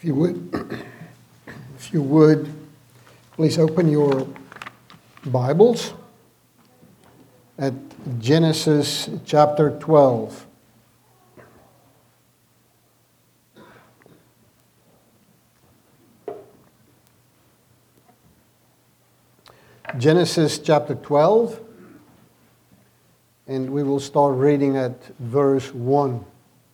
If you would, if you would, please open your Bibles at Genesis chapter 12. Genesis chapter 12, and we will start reading at verse 1.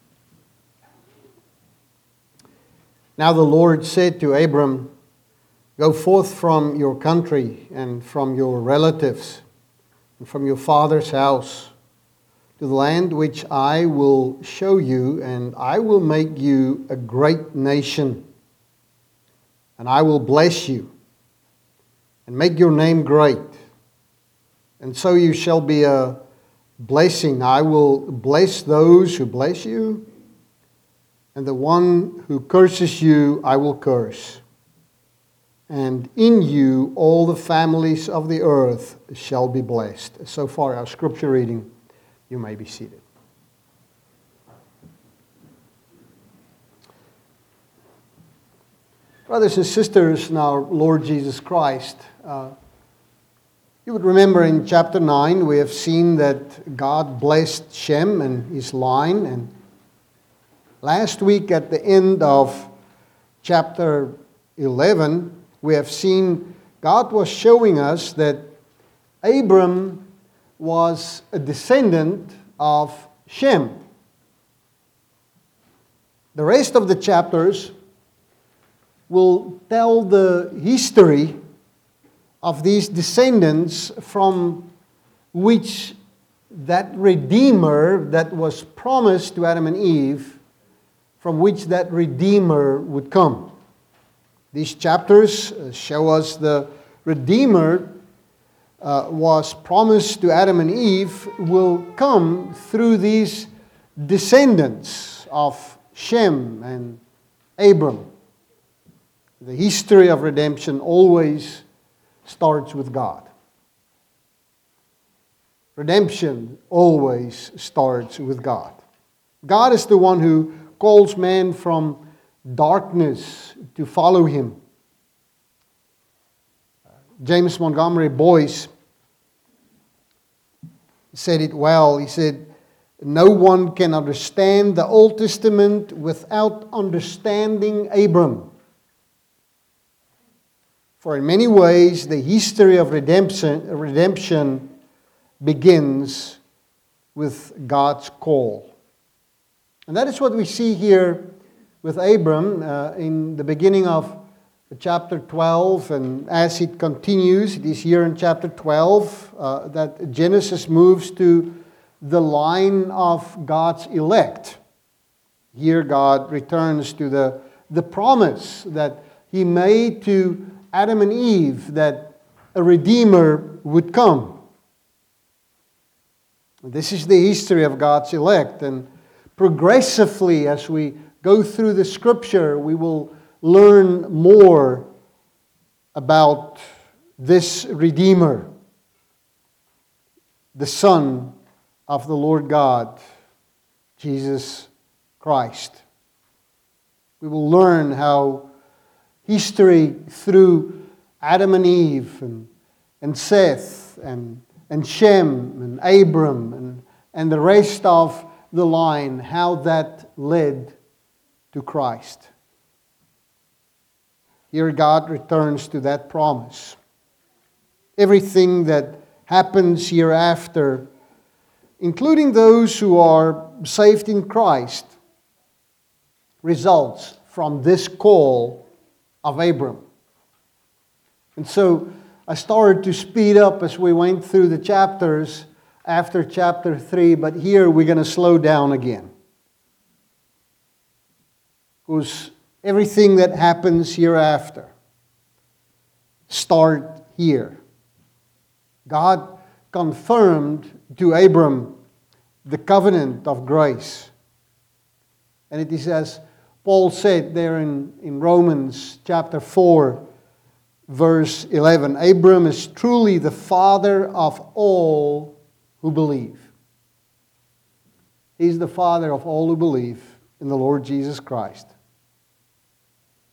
Now the Lord said to Abram, "Go forth from your country and from your relatives and from your father's house to the land which I will show you, and I will make you a great nation, and I will bless you and make your name great, and so you shall be a blessing. I will bless those who bless you, and the one who curses you I will curse. And in you all the families of the earth shall be blessed." So far our scripture reading. You may be seated. Brothers and sisters in our Lord Jesus Christ, you would remember in chapter 9 we have seen that God blessed Shem and his line, and last week at the end of chapter 11 we have seen God was showing us that Abram was a descendant of Shem. The rest of the chapters will tell the history of these descendants from which that Redeemer that was promised to Adam and Eve, from which that Redeemer would come. These chapters show us the Redeemer was promised to Adam and Eve will come through these descendants of Shem and Abram. The history of redemption always starts with God. Redemption always starts with God. God is the one who calls man from darkness to follow Him. James Montgomery Boyce said it well. He said, "No one can understand the Old Testament without understanding Abram. For in many ways, the history of redemption begins with God's call." And that is what we see here with Abram in the beginning of chapter 12. And as it continues, it is here in chapter 12 that Genesis moves to the line of God's elect. Here God returns to the promise that He made to Adam and Eve that a Redeemer would come. This is the history of God's elect, and progressively as we go through the Scripture we will learn more about this Redeemer, the Son of the Lord God, Jesus Christ. We will learn how history through Adam and Eve and Seth and Shem and Abram and the rest of the line, how that led to Christ. Here God returns to that promise. Everything that happens hereafter, including those who are saved in Christ, results from this call of Abram. And so I started to speed up as we went through the chapters after chapter 3, but here we're going to slow down again. Because everything that happens hereafter start here. God confirmed to Abram the covenant of grace. And it is as Paul said there in Romans chapter 4, verse 11, "Abram is truly the father of all who believe." He's the father of all who believe in the Lord Jesus Christ.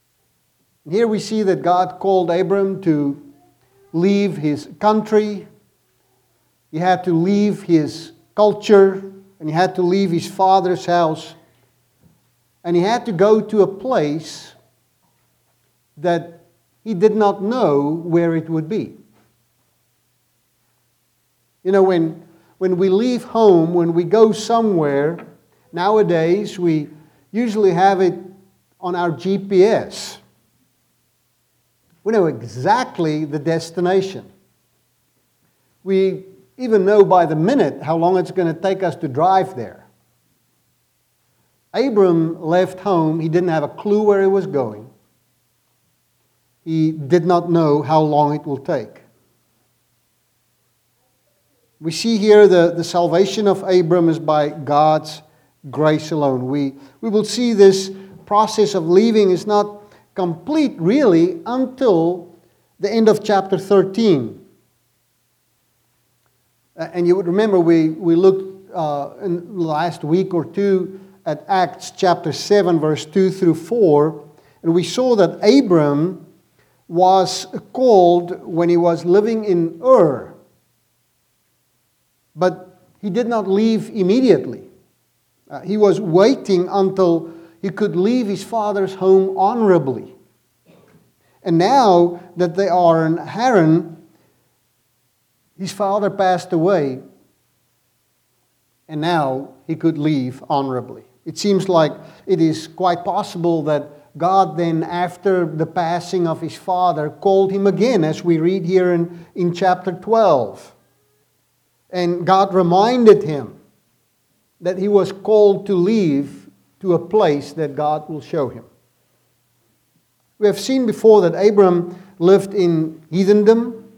Here we see that God called Abram to leave his country. He had to leave his culture, and he had to leave his father's house. And he had to go to a place that he did not know where it would be. You know, when we leave home, when we go somewhere, nowadays we usually have it on our GPS. We know exactly the destination. We even know by the minute how long it's going to take us to drive there. Abram left home. He didn't have a clue where he was going. He did not know how long it will take. We see here the salvation of Abram is by God's grace alone. We will see this process of leaving is not complete really until the end of chapter 13. And you would remember we looked in the last week or two at Acts chapter 7 verse 2 through 4, and we saw that Abram was called when he was living in Ur. But he did not leave immediately. He was waiting until he could leave his father's home honorably. And now that they are in Haran, his father passed away, and now he could leave honorably. It seems like it is quite possible that God then, after the passing of his father, called him again, as we read here in chapter 12. And God reminded him that he was called to leave to a place that God will show him. We have seen before that Abram lived in heathendom.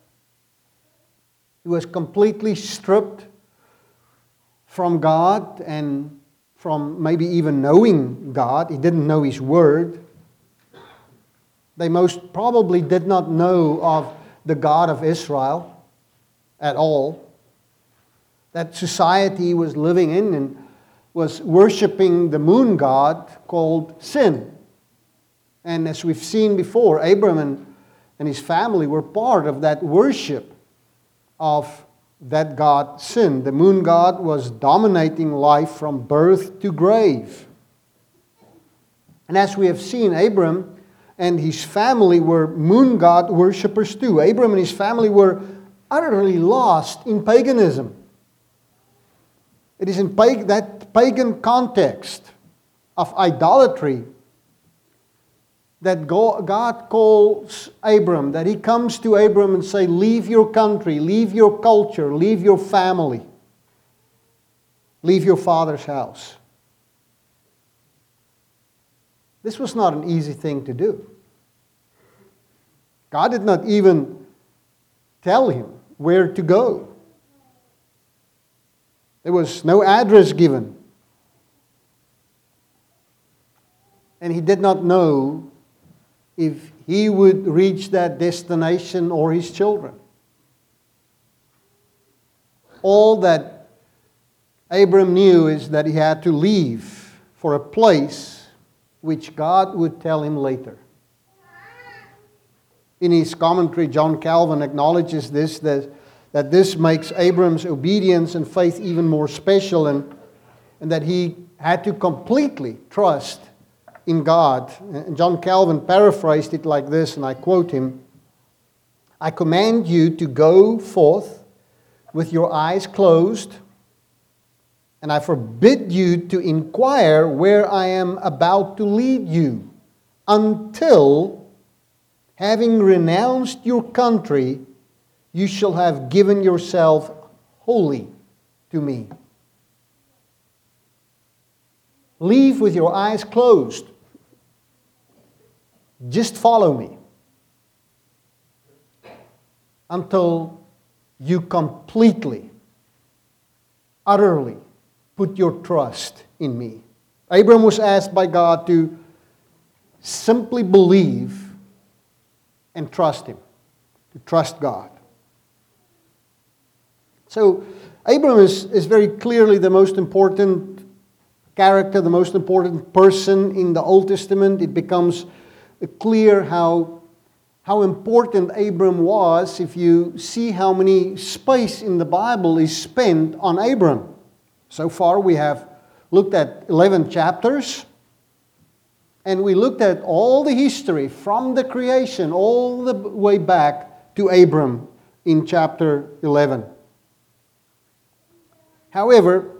He was completely stripped from God and from maybe even knowing God. He didn't know His Word. They most probably did not know of the God of Israel at all. That society he was living in and was worshiping the moon god called Sin. And as we've seen before, Abram and his family were part of that worship of that god Sin. The moon god was dominating life from birth to grave. And as we have seen, Abram and his family were moon god worshippers too. Abram and his family were utterly lost in paganism. It is in that pagan context of idolatry that God calls Abram, that He comes to Abram and says, leave your country, leave your culture, leave your family, leave your father's house. This was not an easy thing to do. God did not even tell him where to go. There was no address given. And he did not know if he would reach that destination or his children. All that Abram knew is that he had to leave for a place which God would tell him later. In his commentary, John Calvin acknowledges this, that this makes Abram's obedience and faith even more special, and that he had to completely trust in God. And John Calvin paraphrased it like this, and I quote him, "I command you to go forth with your eyes closed, and I forbid you to inquire where I am about to lead you, until, having renounced your country, you shall have given yourself wholly to me." Leave with your eyes closed. Just follow me until you completely, utterly put your trust in me. Abram was asked by God to simply believe and trust Him, to trust God. So Abram is very clearly the most important character, the most important person in the Old Testament. It becomes clear how important Abram was if you see how many space in the Bible is spent on Abram. So far we have looked at 11 chapters, and we looked at all the history from the creation all the way back to Abram in chapter 11. However,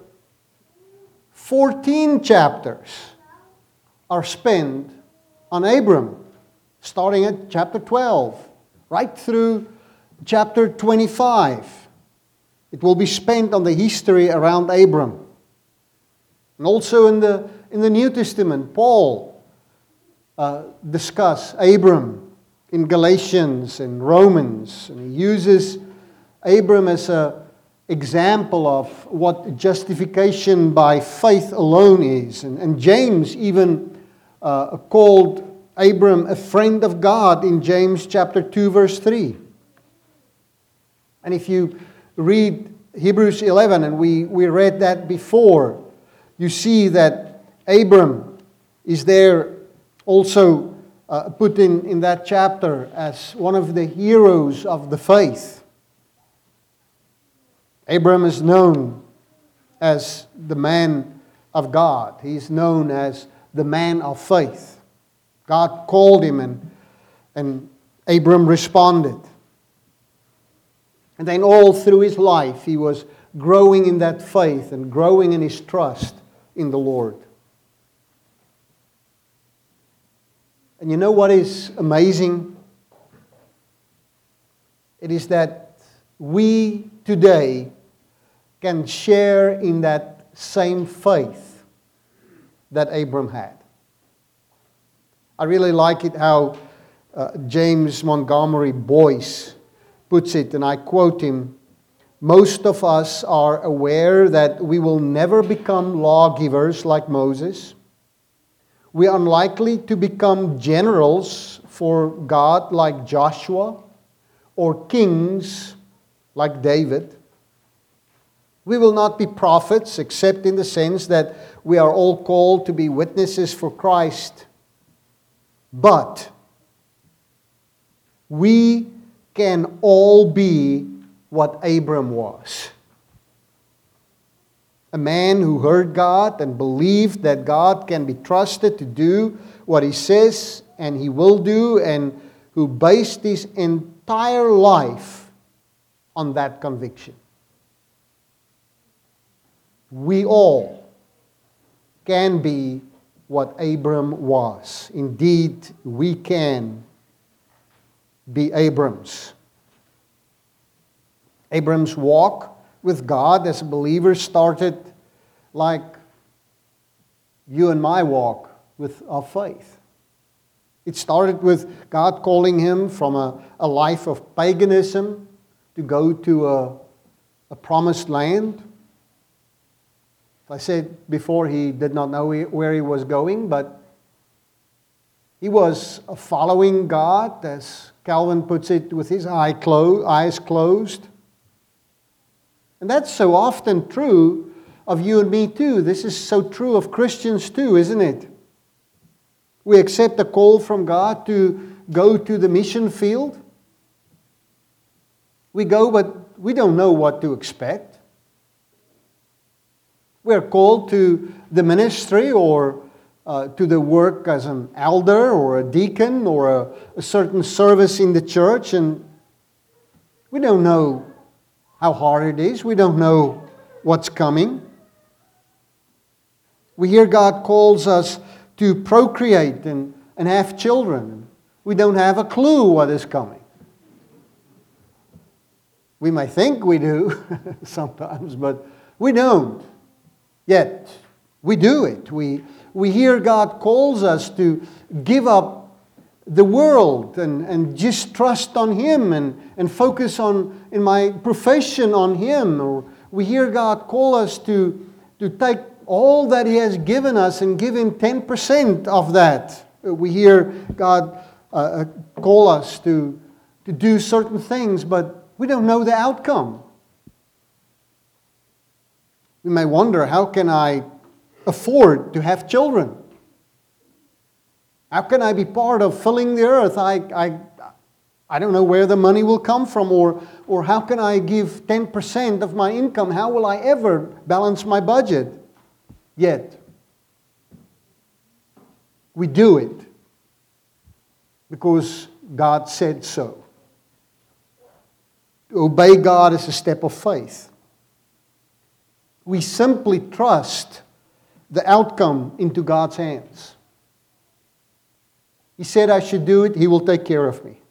14 chapters are spent on Abram, starting at chapter 12, right through chapter 25. It will be spent on the history around Abram. And also in the New Testament, Paul discuss Abram in Galatians and Romans, and he uses Abram as an example of what justification by faith alone is. And James even called Abram a friend of God in James chapter 2 verse 3. And if you read Hebrews 11, and we read that before, you see that Abram is there also put in that chapter as one of the heroes of the faith. Abram is known as the man of God. He's known as the man of faith. God called him, and Abram responded. And then all through his life, he was growing in that faith and growing in his trust in the Lord. And you know what is amazing? It is that we today can share in that same faith that Abram had. I really like it how James Montgomery Boyce puts it, and I quote him: "Most of us are aware that we will never become lawgivers like Moses. We are unlikely to become generals for God like Joshua, or kings like David. We will not be prophets, except in the sense that we are all called to be witnesses for Christ. But we can all be what Abram was. A man who heard God and believed that God can be trusted to do what He says and He will do, and who based his entire life on that conviction. We all can be what Abram was. Indeed, we can be Abrams. Abram's walk with God as a believer started like you and my walk with our faith. It started with God calling him from a life of paganism to go to a promised land. I said before, he did not know where he was going, but he was following God, as Calvin puts it, with his eyes closed. And that's so often true of you and me too. This is so true of Christians too, isn't it? We accept a call from God to go to the mission field. We go, but we don't know what to expect. We're called to the ministry or to the work as an elder or a deacon or a certain service in the church, and we don't know how hard it is. We don't know what's coming. We hear God calls us to procreate and have children. We don't have a clue what is coming. We may think we do sometimes, but we don't. Yet, we do it. We hear God calls us to give up the world and just trust on Him and focus on, in my profession, on Him. Or we hear God call us to take all that He has given us and give Him 10% of that. We hear God call us to do certain things, but we don't know the outcome. We may wonder, how can I afford to have children? How can I be part of filling the earth? I don't know where the money will come from, or how can I give 10% of my income? How will I ever balance my budget? Yet, we do it because God said so. To obey God is a step of faith. We simply trust the outcome into God's hands. He said I should do it, He will take care of me.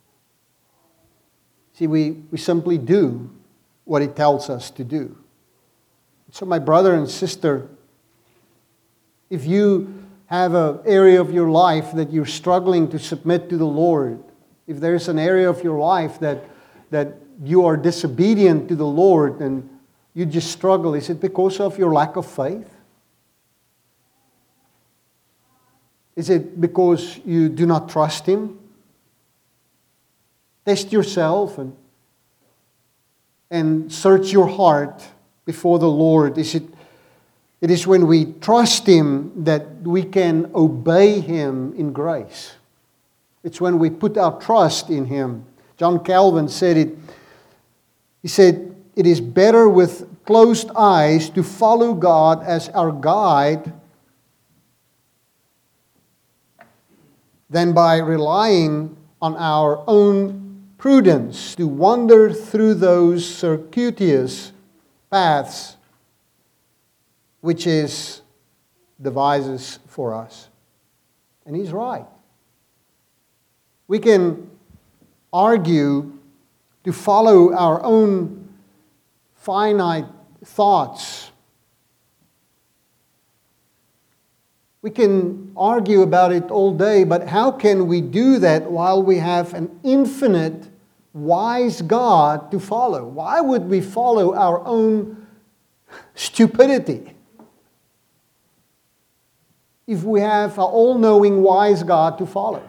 See, we simply do what He tells us to do. So my brother and sister, if you have an area of your life that you're struggling to submit to the Lord, if there's an area of your life that you are disobedient to the Lord and you just struggle, is it because of your lack of faith? Is it because you do not trust Him? Test yourself and search your heart before the Lord. It is when we trust Him that we can obey Him in grace. It's when we put our trust in Him. John Calvin said it. He said, "It is better with closed eyes to follow God as our guide than by relying on our own prudence to wander through those circuitous paths which is devises for us." And he's right. We can argue to follow our own finite thoughts. We can argue about it all day, but how can we do that while we have an infinite, wise God to follow? Why would we follow our own stupidity if we have an all-knowing, wise God to follow?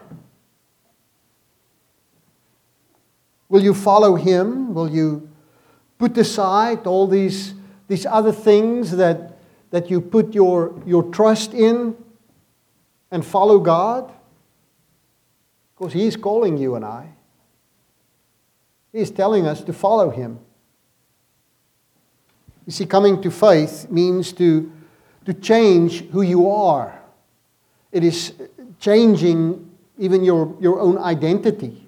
Will you follow Him? Will you put aside all these other things that you put your trust in and follow God? Because He is calling you and I. He is telling us to follow Him. You see, coming to faith means to change who you are. It is changing even your own identity.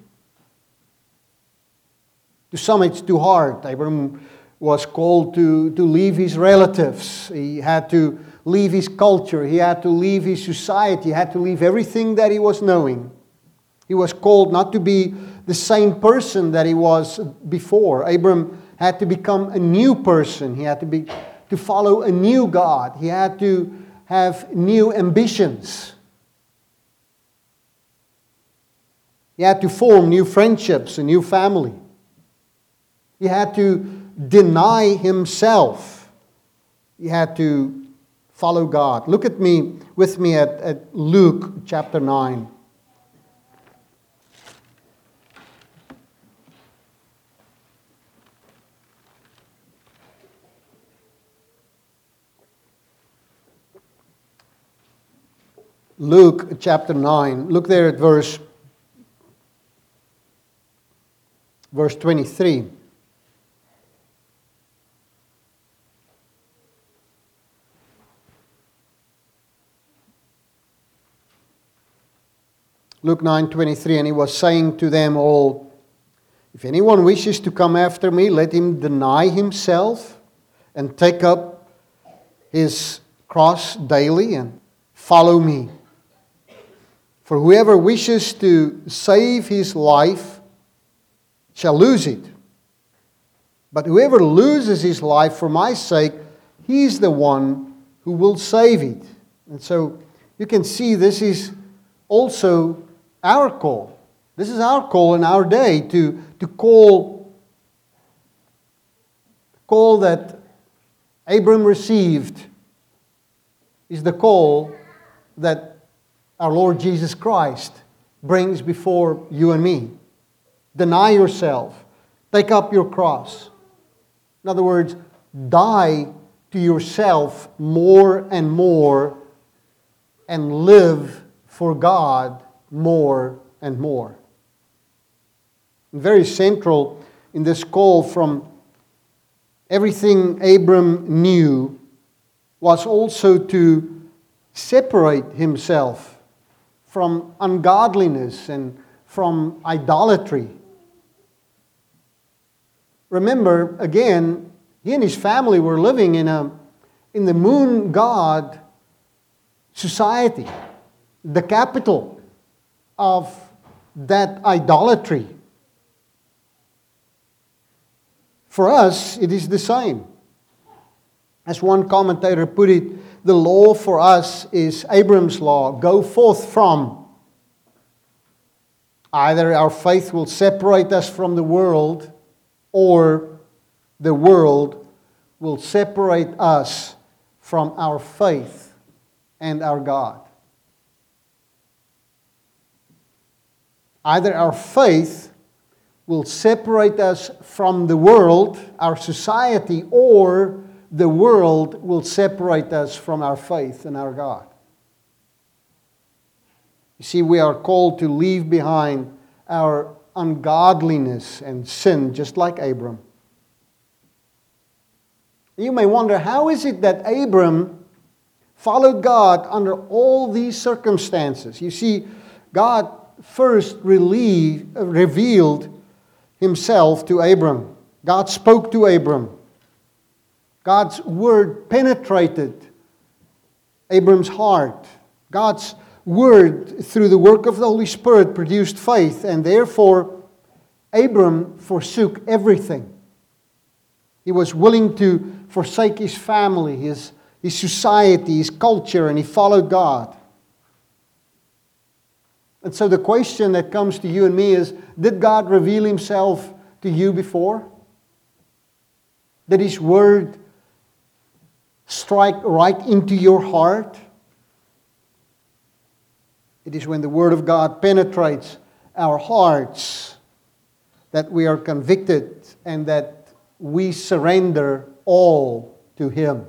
To some it's too hard. Abram was called to leave his relatives. He had to leave his culture. He had to leave his society. He had to leave everything that he was knowing. He was called not to be the same person that he was before. Abram had to become a new person. He had to follow a new God. He had to have new ambitions. He had to form new friendships, a new family. He had to deny himself. He had to follow God. Look with me at Luke chapter 9. Luke chapter 9. Look there at verse 23. Luke 9:23, and he was saying to them all, "If anyone wishes to come after me, let him deny himself and take up his cross daily and follow me. For whoever wishes to save his life shall lose it. But whoever loses his life for my sake, he is the one who will save it." And so you can see this is also our call. This is our call in our day to call that Abram received is the call that our Lord Jesus Christ brings before you and me. Deny yourself. Take up your cross. In other words, die to yourself more and more and live for God more and more. Very central in this call from everything Abram knew was also to separate himself from ungodliness and from idolatry. Remember, again, he and his family were living in the moon god society, the capital of that idolatry. For us, it is the same. As one commentator put it, the law for us is Abram's law. Go forth from. Either our faith will separate us from the world, or the world will separate us from our faith and our God. Either our faith will separate us from the world, our society, or the world will separate us from our faith and our God. You see, we are called to leave behind our ungodliness and sin, just like Abram. You may wonder, how is it that Abram followed God under all these circumstances? You see, God first revealed Himself to Abram. God spoke to Abram. God's word penetrated Abram's heart. God's word, through the work of the Holy Spirit, produced faith, and therefore Abram forsook everything. He was willing to forsake his family, his society, his culture, and he followed God. And so the question that comes to you and me is, did God reveal Himself to you before? Did His word strike right into your heart? It is when the Word of God penetrates our hearts that we are convicted and that we surrender all to Him.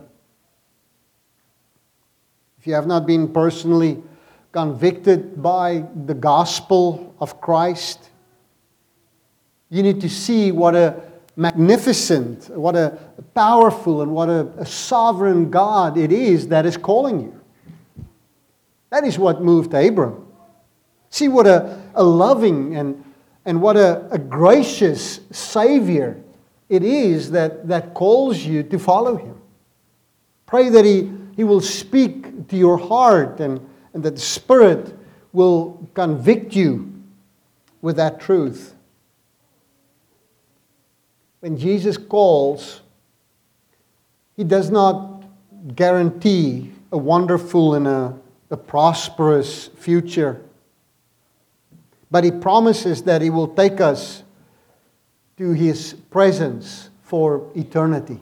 If you have not been personally convicted by the gospel of Christ, you need to see what a magnificent, what a powerful, and what a sovereign God it is that is calling you. That is what moved Abram. See what a loving and what a gracious Savior it is that calls you to follow Him. Pray that He will speak to your heart and that the Spirit will convict you with that truth. When Jesus calls, He does not guarantee a wonderful and a prosperous future, but He promises that He will take us to His presence for eternity.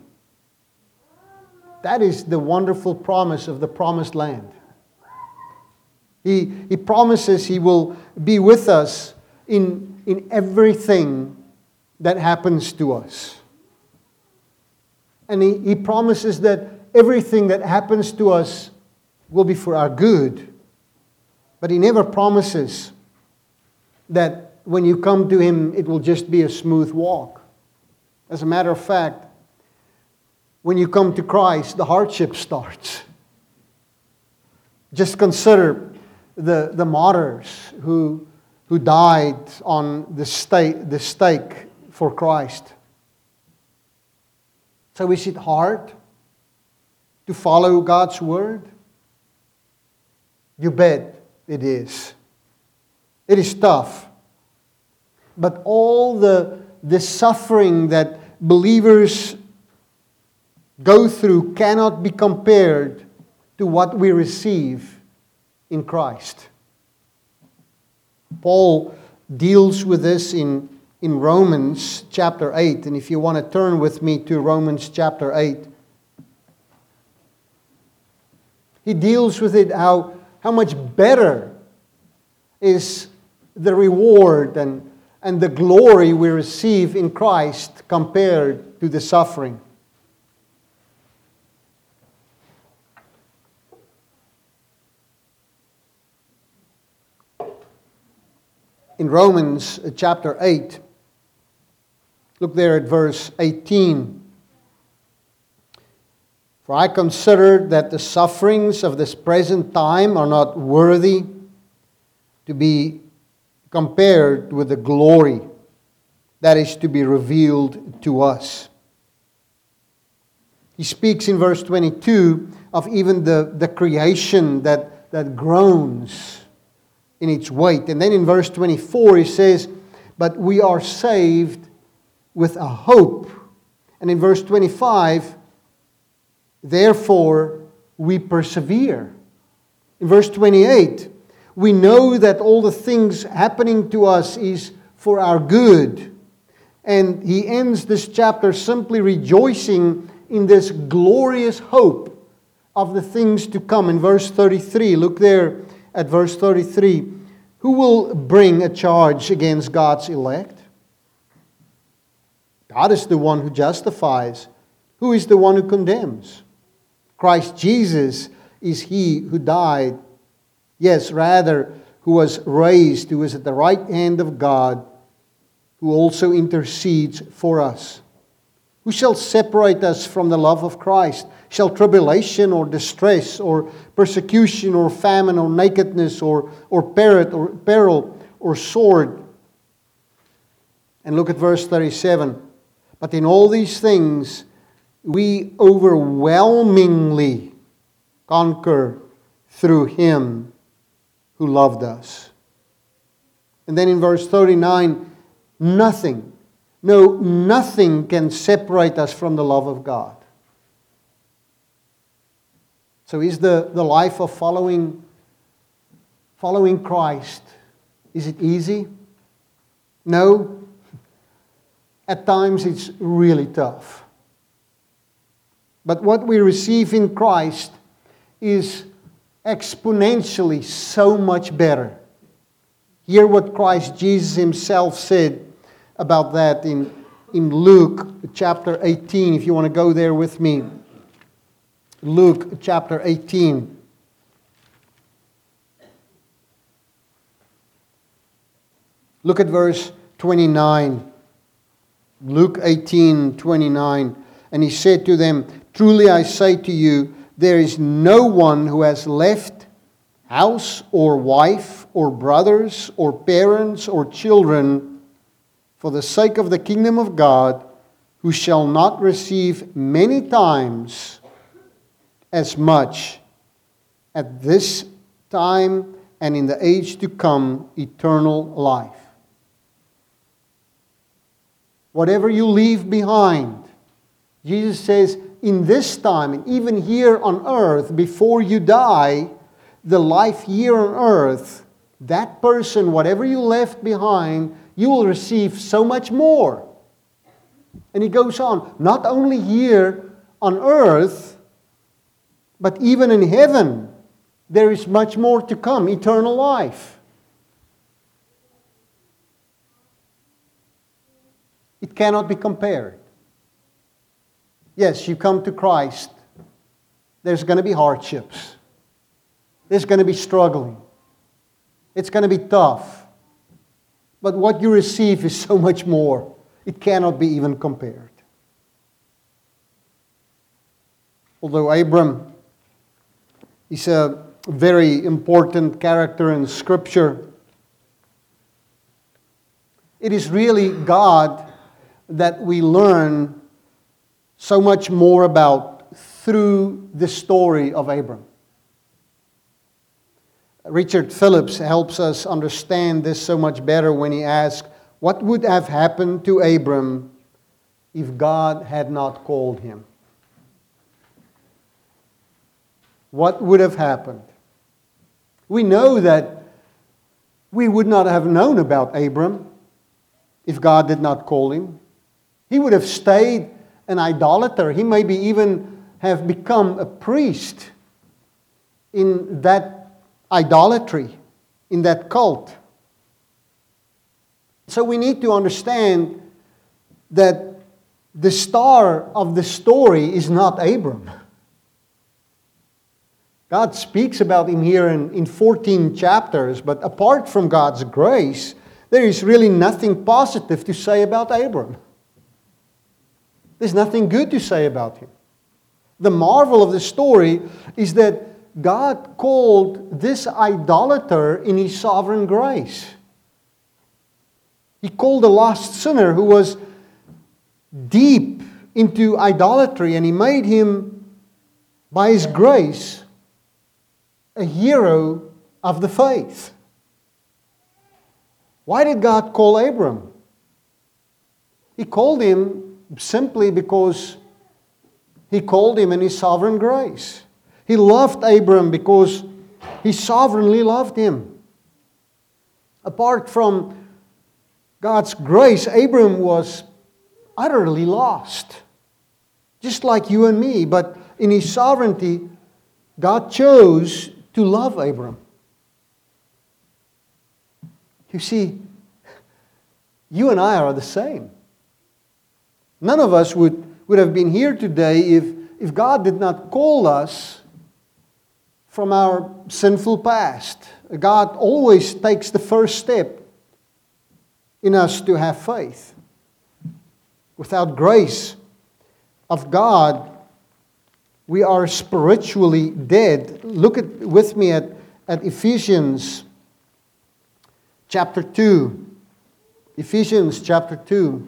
That is the wonderful promise of the promised land. He promises He will be with us in everything that happens to us. And He promises that everything that happens to us will be for our good. But He never promises that when you come to Him, it will just be a smooth walk. As a matter of fact, when you come to Christ, the hardship starts. Just consider the martyrs who died on the stake for Christ. So is it hard to follow God's word? You bet it is. It is tough. But all the suffering that believers go through cannot be compared to what we receive in Christ. Paul deals with this in Romans chapter 8. And if you want to turn with me to Romans chapter 8, he deals with it how much better is the reward and the glory we receive in Christ compared to the suffering. in Romans chapter 8. Look there at verse 18. For I consider that the sufferings of this present time are not worthy to be compared with the glory that is to be revealed to us. He speaks in verse 22 of even the creation that groans in its weight. And then in verse 24 he says, but we are saved with a hope. And in verse 25, therefore we persevere. In verse 28, we know that all the things happening to us is for our good. And he ends this chapter simply rejoicing in this glorious hope of the things to come. In verse 33, look there at verse 33. Who will bring a charge against God's elect? God is the one who justifies. Who is the one who condemns? Christ Jesus is He who died. Yes, rather, who was raised, who is at the right hand of God, who also intercedes for us. Who shall separate us from the love of Christ? Shall tribulation or distress or persecution or famine or nakedness or peril or sword? And look at verse 37. But in all these things we overwhelmingly conquer through Him who loved us. And then in verse 39, nothing can separate us from the love of God. So is the life of following Christ, is it easy? No. At times it's really tough. But what we receive in Christ is exponentially so much better. Hear what Christ Jesus Himself said about that in Luke chapter 18, if you want to go there with me. Luke chapter 18. Look at verse 29. Luke 18:29. And He said to them, truly I say to you, there is no one who has left house or wife or brothers or parents or children for the sake of the kingdom of God, who shall not receive many times as much at this time and in the age to come eternal life. Whatever you leave behind, Jesus says, in this time, and even here on earth, before you die, the life here on earth, that person, whatever you left behind, you will receive so much more. And He goes on, not only here on earth, but even in heaven, there is much more to come, eternal life. It cannot be compared. Yes, you come to Christ, there's going to be hardships. There's going to be struggling. It's going to be tough. But what you receive is so much more. It cannot be even compared. Although Abram is a very important character in Scripture, it is really God that we learn so much more about through the story of Abram. Richard Phillips helps us understand this so much better when he asks, what would have happened to Abram if God had not called him? What would have happened? We know that we would not have known about Abram if God did not call him. He would have stayed an idolater. He maybe even have become a priest in that idolatry, in that cult. So we need to understand that the star of the story is not Abram. God speaks about him here in 14 chapters, but apart from God's grace, there is really nothing positive to say about Abram. There's nothing good to say about him. The marvel of the story is that God called this idolater in His sovereign grace. He called a lost sinner who was deep into idolatry, and He made him, by His grace, a hero of the faith. Why did God call Abram? He called him simply because He called him in His sovereign grace. He loved Abram because He sovereignly loved him. Apart from God's grace, Abram was utterly lost, just like you and me. But in His sovereignty, God chose to love Abram. You see, you and I are the same. None of us would have been here today if God did not call us from our sinful past. God always takes the first step in us to have faith. Without grace of God, we are spiritually dead. Look with me at Ephesians chapter 2. Ephesians chapter 2.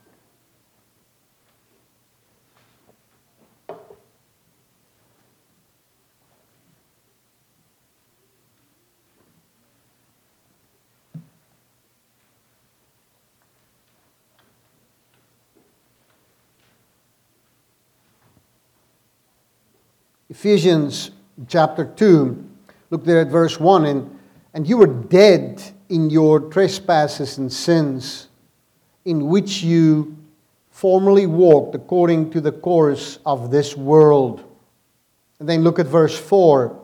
Ephesians chapter 2, look there at verse 1. And you were dead in your trespasses and sins, in which you formerly walked according to the course of this world. And then look at verse 4.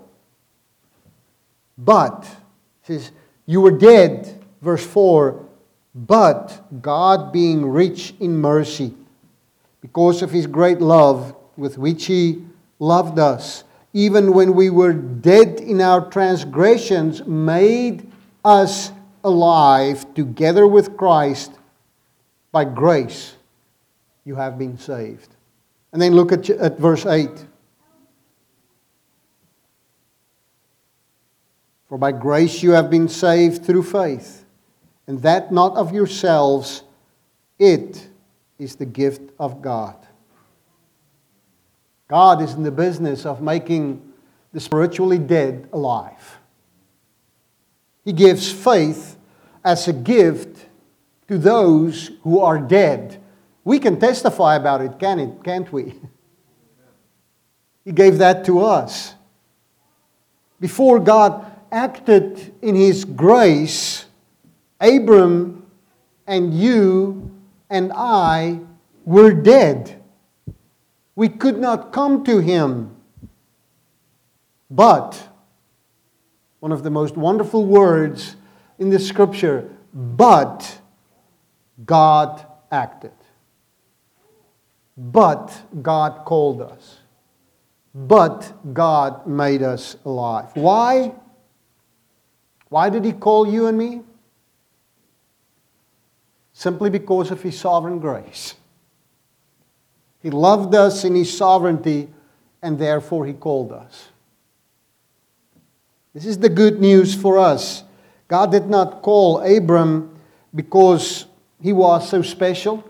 But, it says, you were dead, verse 4, but God being rich in mercy, because of His great love with which He loved us, even when we were dead in our transgressions, made us alive together with Christ. By grace you have been saved. And then look at verse 8. For by grace you have been saved through faith, and that not of yourselves, it is the gift of God. God is in the business of making the spiritually dead alive. He gives faith as a gift to those who are dead. We can testify about it, can't we? He gave that to us. Before God acted in His grace, Abram and you and I were dead. We could not come to Him. But, one of the most wonderful words in the Scripture, but God acted. But God called us. But God made us alive. Why? Why did He call you and me? Simply because of His sovereign grace. He loved us in His sovereignty, and therefore He called us. This is the good news for us. God did not call Abram because he was so special.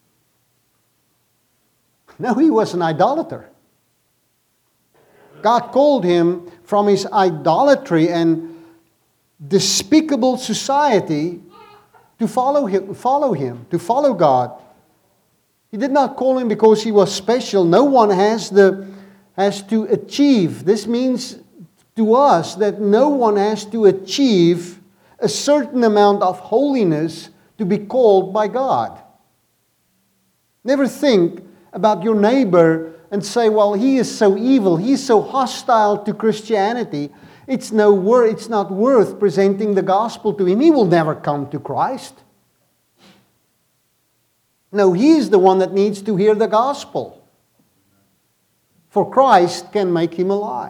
No, he was an idolater. God called him from his idolatry and despicable society to follow him, to follow God. He did not call him because he was special. No one has to achieve. This means to us that no one has to achieve a certain amount of holiness to be called by God. Never think about your neighbor and say, well, he is so evil, he is so hostile to Christianity, it's not worth presenting the gospel to him. He will never come to Christ. No, he is the one that needs to hear the gospel. For Christ can make him alive.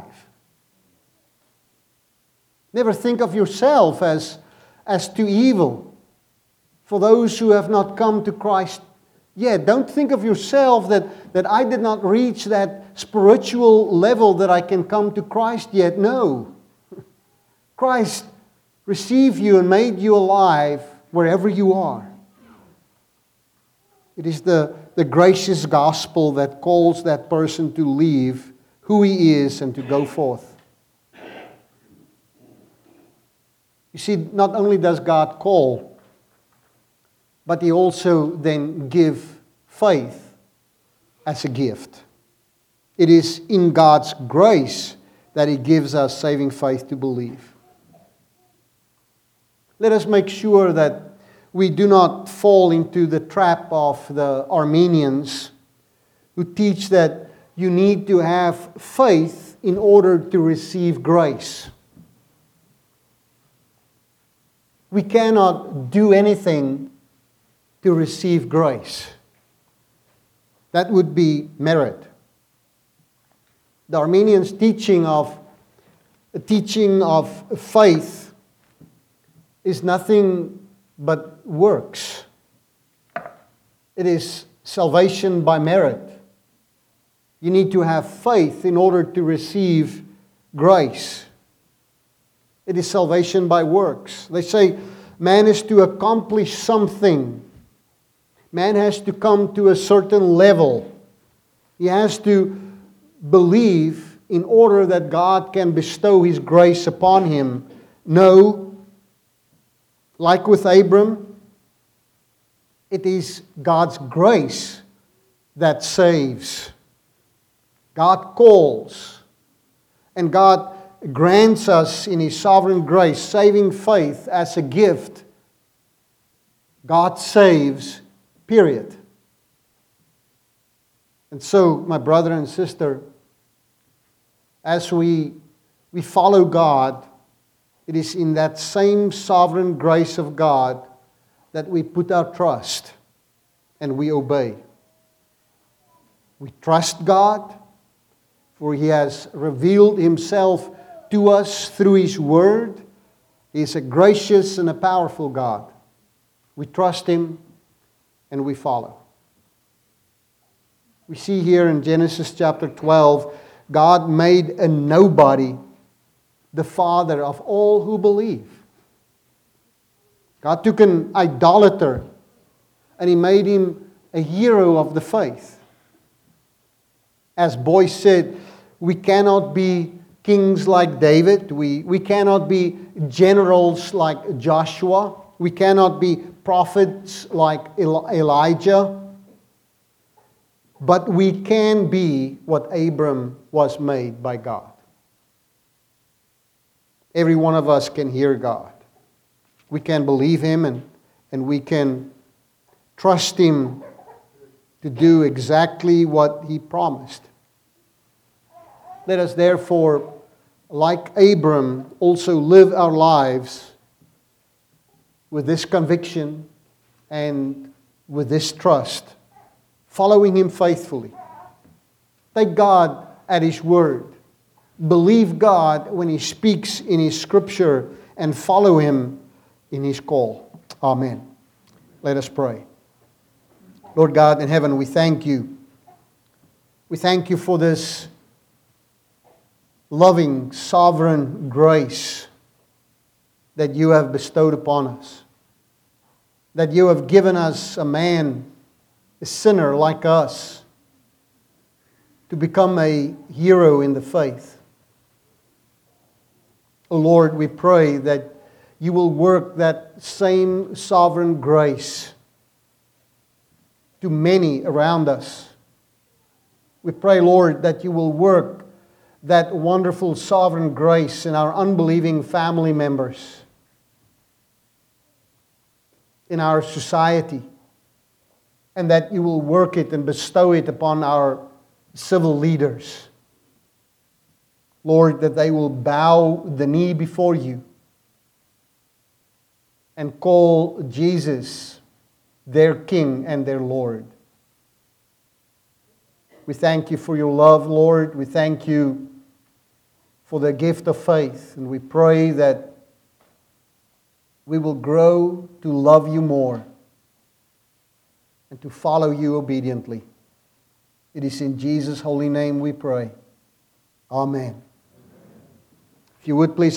Never think of yourself as too evil. For those who have not come to Christ yet, don't think of yourself that I did not reach that spiritual level that I can come to Christ yet. No. Christ received you and made you alive wherever you are. It is the gracious gospel that calls that person to leave who he is and to go forth. You see, not only does God call, but He also then gives faith as a gift. It is in God's grace that He gives us saving faith to believe. Let us make sure that we do not fall into the trap of the Arminians who teach that you need to have faith in order to receive grace. We cannot do anything to receive grace. That would be merit. The Arminians' teaching of faith is nothing but works. It is salvation by merit. You need to have faith in order to receive grace. It is salvation by works. They say man is to accomplish something. Man has to come to a certain level. He has to believe in order that God can bestow His grace upon him. No. Like with Abram, it is God's grace that saves. God calls, and God grants us in His sovereign grace saving faith as a gift. God saves, period. And so, my brother and sister, as we follow God, it is in that same sovereign grace of God that we put our trust and we obey. We trust God, for He has revealed Himself to us through His Word. He is a gracious and a powerful God. We trust Him and we follow. We see here in Genesis chapter 12, God made a nobody the father of all who believe. God took an idolater and He made him a hero of the faith. As Boyce said, we cannot be kings like David. We cannot be generals like Joshua. We cannot be prophets like Elijah. But we can be what Abram was made by God. Every one of us can hear God. We can believe Him and we can trust Him to do exactly what He promised. Let us therefore, like Abram, also live our lives with this conviction and with this trust, following Him faithfully. Take God at His word. Believe God when He speaks in His Scripture and follow Him in His call. Amen. Let us pray. Lord God in heaven, we thank You. We thank You for this loving, sovereign grace that You have bestowed upon us. That You have given us a man, a sinner like us, to become a hero in the faith. Oh Lord, we pray that You will work that same sovereign grace to many around us. We pray, Lord, that You will work that wonderful sovereign grace in our unbelieving family members, in our society, and that You will work it and bestow it upon our civil leaders. Lord, that they will bow the knee before You and call Jesus their King and their Lord. We thank You for Your love, Lord. We thank You for the gift of faith. And we pray that we will grow to love You more and to follow you obediently. It is in Jesus' holy name we pray. Amen. If you would please